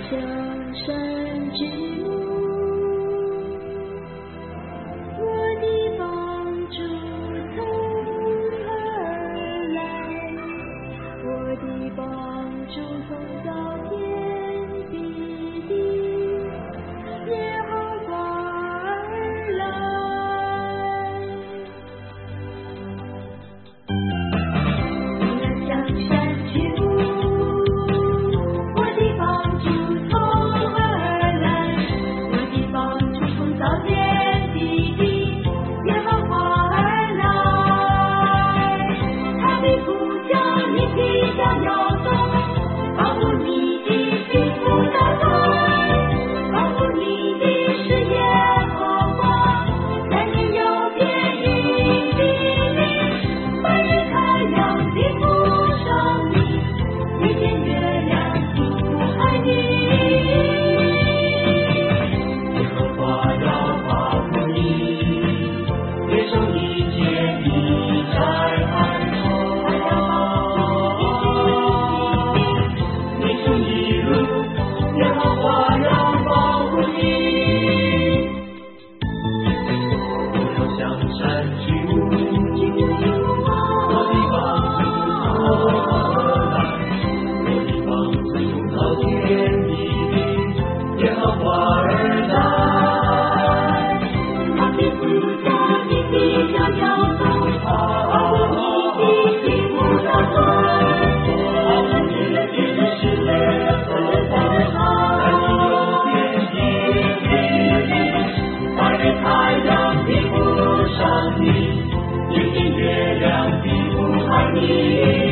向山之路，我的帮助从何而来？我的帮助从造天地的耶和华而来。我向山之路，我的帮助从何而来？我的帮助从造天地的耶和华而来。他的呼叫，你必将摇动，保护你的幸福大海，保护你的是耶和华，在你右边引领你，白日太阳的不伤你，夜间月亮的不害你。耶和华要保护你，接受一切的灾害后，你走一路，耶和华要保护你。我要向山去路，我的帮助从何而来？我的帮助从造天地的耶和华而来。他的呼叫，你必将摇动，保护你的幸福大海，保护你的是耶和华，在你右边引领你，白日太阳的不伤你，夜间月亮的不害你。